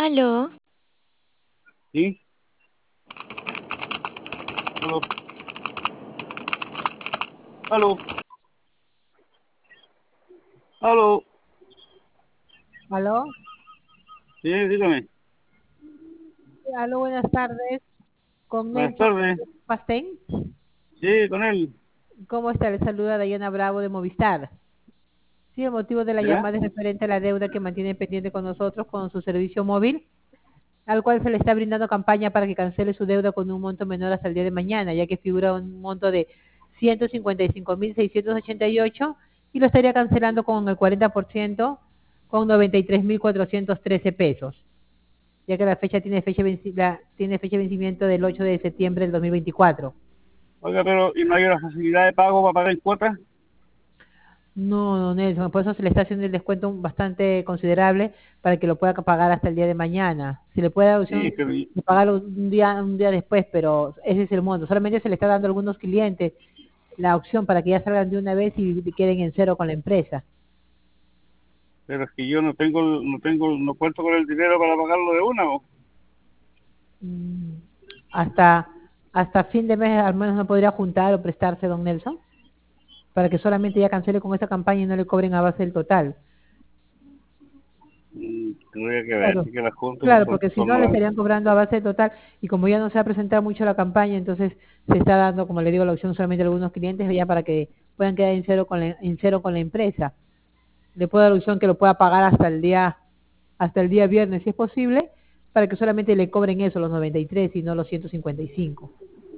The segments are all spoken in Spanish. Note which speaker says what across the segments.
Speaker 1: Aló,
Speaker 2: ¿Sí? Aló, aló, aló.
Speaker 3: Aló,
Speaker 2: Sí, dígame.
Speaker 3: aló, buenas tardes. Con
Speaker 2: Buenas
Speaker 3: Nelson
Speaker 2: tardes.
Speaker 3: Pastén.
Speaker 2: Sí, con él.
Speaker 3: ¿Cómo está? Le saluda Dayana Bravo de Movistar. Sí, el motivo de la
Speaker 2: ¿Ya?
Speaker 3: llamada es referente a la deuda que mantiene pendiente con nosotros con su servicio móvil, al cual se le está brindando campaña para que cancele su deuda con un monto menor hasta el día de mañana, ya que figura un monto de 155.688 y lo estaría cancelando con el 40% con 93.413 pesos, ya que la fecha tiene fecha de vencimiento del 8 de septiembre del 2024.
Speaker 2: Oiga, pero ¿y no hay una facilidad de pago para pagar en cuotas?
Speaker 3: No, don Nelson, por eso se le está haciendo el descuento bastante considerable para que lo pueda pagar hasta el día de mañana. Si le puede dar la
Speaker 2: Sí,
Speaker 3: opción
Speaker 2: es que
Speaker 3: de pagarlo un día después, pero ese es el monto. Solamente se le está dando a algunos clientes la opción para que ya salgan de una vez y queden en cero con la empresa.
Speaker 2: yo no cuento con el dinero para pagarlo de una, ¿o?
Speaker 3: Mm, Hasta, hasta fin de mes al menos no podría juntar o prestarse, don Nelson, para que solamente ya cancele con esta campaña y no le cobren a base del total.
Speaker 2: Tendría que ver,
Speaker 3: Claro,
Speaker 2: así que las juntas
Speaker 3: claro,
Speaker 2: son,
Speaker 3: porque si
Speaker 2: son
Speaker 3: no le
Speaker 2: 90.
Speaker 3: estarían cobrando a base total y como ya no se va a presentar mucho la campaña, entonces se está dando, como le digo, la opción solamente a algunos clientes ya para que puedan quedar en cero con la empresa. Le puedo dar la opción que lo pueda pagar hasta el día viernes, si es posible, para que solamente le cobren eso, los 93 y no los 155.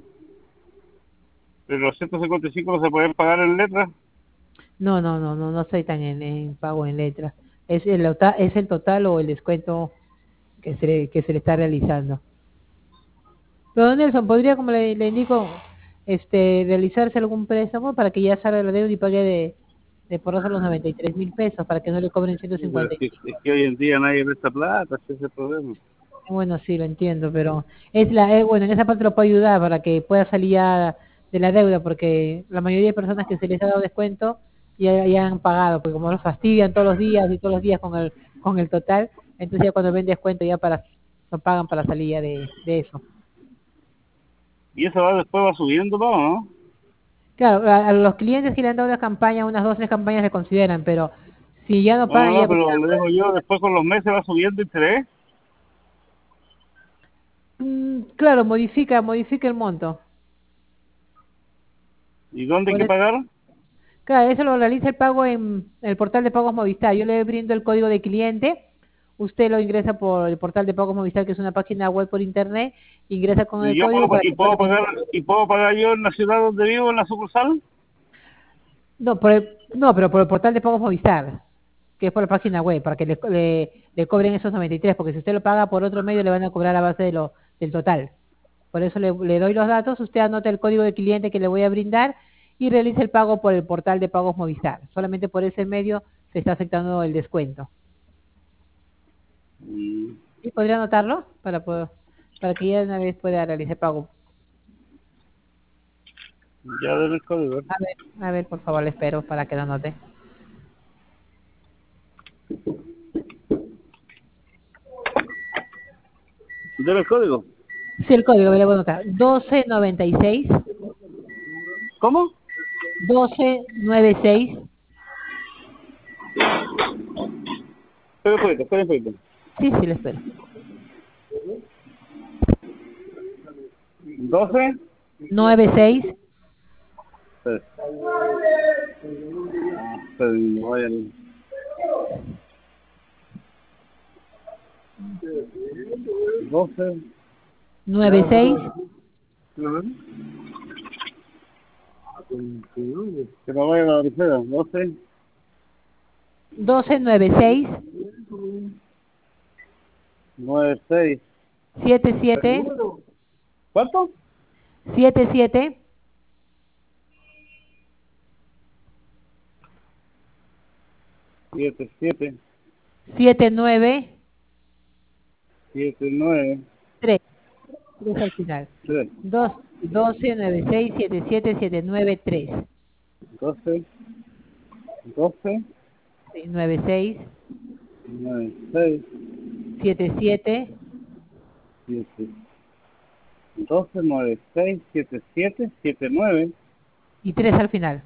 Speaker 2: Pero los 155 no se pueden pagar en letras.
Speaker 3: No, no, no, no, no estoy tan en pago en letras. Es el total o el descuento que se le está realizando. Pero don Nelson, ¿podría, como le indico, realizarse algún préstamo para que ya salga la deuda y pague de por eso los 93.000 pesos para que no le cobren
Speaker 2: Pero
Speaker 3: 155?
Speaker 2: es que hoy en día nadie presta plata, ese es el problema.
Speaker 3: Bueno, sí, lo entiendo, pero bueno, en esa parte lo puedo ayudar para que pueda salir ya de la deuda, porque la mayoría de personas que se les ha dado descuento ya han pagado, porque como los fastidian todos los días y todos los días con el total, entonces ya cuando ven descuento ya lo pagan para salir ya de eso.
Speaker 2: Y eso va, después va subiendo todo, ¿no?
Speaker 3: Claro, a los clientes que le han dado una campaña, unas dos, tres campañas se consideran, pero si ya no
Speaker 2: No, no,
Speaker 3: pagan,
Speaker 2: no,
Speaker 3: ya,
Speaker 2: pero le dejo yo, después con los meses va subiendo interés.
Speaker 3: claro, modifica el monto.
Speaker 2: ¿Y dónde hay
Speaker 3: Por
Speaker 2: que
Speaker 3: eso,
Speaker 2: pagar?
Speaker 3: claro, eso lo realiza el pago en el portal de pagos Movistar. Yo le brindo el código de cliente, usted lo ingresa por el portal de pagos Movistar, que es una página web por internet, ingresa con el
Speaker 2: ¿Y yo
Speaker 3: código para que solamente...
Speaker 2: puedo pagar yo en la ciudad donde vivo, en la sucursal?
Speaker 3: No, pero por el portal de pagos Movistar, que es por la página web, para que le cobren esos 93, porque si usted lo paga por otro medio le van a cobrar a base del total. Por eso le doy los datos, usted anota el código de cliente que le voy a brindar y realice el pago por el portal de pagos Movistar. Solamente por ese medio se está aceptando el descuento.
Speaker 2: Mm,
Speaker 3: ¿Sí? ¿Podría anotarlo? Para que ya de una vez pueda realizar pago.
Speaker 2: ya del el código.
Speaker 3: A ver, por favor, le espero para que lo anote.
Speaker 2: ¿Del el código?
Speaker 3: Sí, el código, me lo voy a anotar. 1296,
Speaker 2: ¿Cómo?
Speaker 3: 1296.
Speaker 2: Espera un poquito.
Speaker 3: Sí, sí, le espero.
Speaker 2: 12.
Speaker 3: 96
Speaker 2: Espera, espera, no vayan. 12.
Speaker 3: 96
Speaker 2: Ajá. Que no vayan a la tercera. 12.
Speaker 3: 1296
Speaker 2: 96.
Speaker 3: 77
Speaker 2: ¿Cuánto?
Speaker 3: 77
Speaker 2: 77.
Speaker 3: 79
Speaker 2: 79.
Speaker 3: 3. Es al final.
Speaker 2: 3.
Speaker 3: 12 96 77 79 3.
Speaker 2: 12. 12.
Speaker 3: Sí, 96
Speaker 2: 96.
Speaker 3: 77
Speaker 2: 7, 12, 9, 6, 7, 7, 7, 9.
Speaker 3: y 3 al final.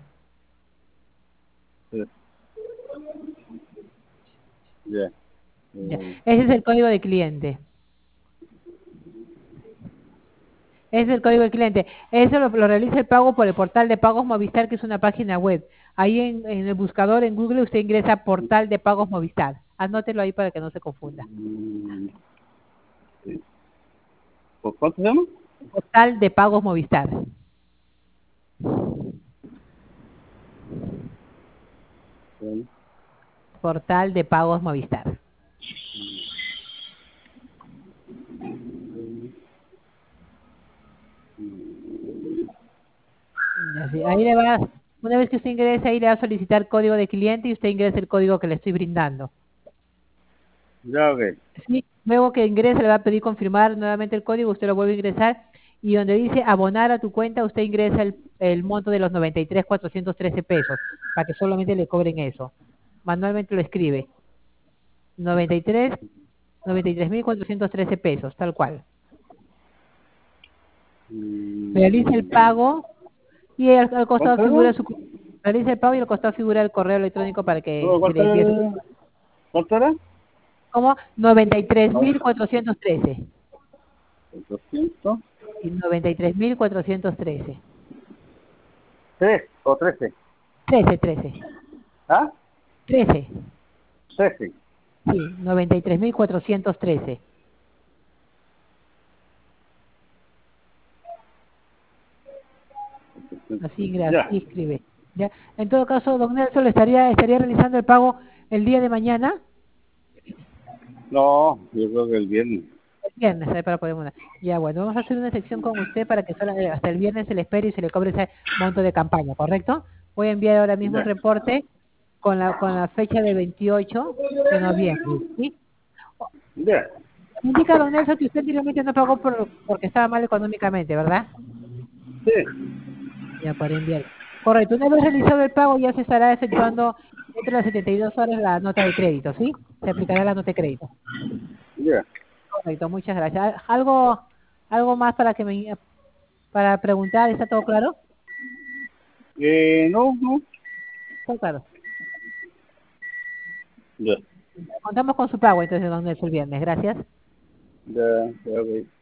Speaker 2: Ya.
Speaker 3: Ya. Ese es el código de cliente. Ese es el código de cliente. Eso lo realiza el pago por el portal de pagos Movistar, que es una página web. Ahí en el buscador en Google usted ingresa portal de pagos Movistar. Anótelo ahí para que no se confunda.
Speaker 2: Sí. ¿Por cuánto se llama?
Speaker 3: Portal de pagos Movistar.
Speaker 2: Sí.
Speaker 3: Portal de pagos Movistar. Así, ahí le va, una vez que usted ingrese, ahí le va a solicitar código de cliente y usted ingresa el código que le estoy brindando.
Speaker 2: Ya, ok.
Speaker 3: Sí, luego que ingrese le va a pedir confirmar nuevamente el código, usted lo vuelve a ingresar y donde dice abonar a tu cuenta, usted ingresa el monto de los 93.413 pesos para que solamente le cobren eso. Manualmente lo escribe. 93.413 pesos, tal cual. Realiza el pago y al costado
Speaker 2: ¿Cuánto era?
Speaker 3: figura realiza el pago y al costado figura el correo electrónico para que
Speaker 2: No,
Speaker 3: se le envíe su...
Speaker 2: ¿Cuánto era?
Speaker 3: Como 93.413.
Speaker 2: 800.
Speaker 3: Y 93.413.
Speaker 2: 3 o 13.
Speaker 3: 13.
Speaker 2: ¿Ah?
Speaker 3: 13.
Speaker 2: 13.
Speaker 3: Sí, 93.413.
Speaker 2: Ya.
Speaker 3: Así escribe. ¿Ya? En todo caso, don Nelson, estaría realizando el pago el día de mañana,
Speaker 2: No, yo creo que el viernes.
Speaker 3: el viernes, para poder mandar. Ya, bueno, vamos a hacer una sección con usted para que hasta el viernes se le espere y se le cobre ese monto de campaña, ¿correcto? Voy a enviar ahora mismo el
Speaker 2: Ya.
Speaker 3: reporte con la fecha del 28 de noviembre, ¿sí?
Speaker 2: Ya.
Speaker 3: Me indica, don Nelson, que usted anteriormente no pagó porque estaba mal económicamente, ¿verdad?
Speaker 2: Sí.
Speaker 3: Ya, para enviar. Correcto. Una vez realizado el pago, ya se estará efectuando dentro de las 72 horas la nota de crédito, ¿sí? Se aplicará la nota de crédito.
Speaker 2: Ya.
Speaker 3: Correcto, muchas gracias. ¿Algo más para preguntar? ¿Está todo claro?
Speaker 2: No, no.
Speaker 3: Todo claro.
Speaker 2: Ya.
Speaker 3: Contamos con su pago entonces, don Nelson, el viernes. Gracias.
Speaker 2: Ya, ya, ok.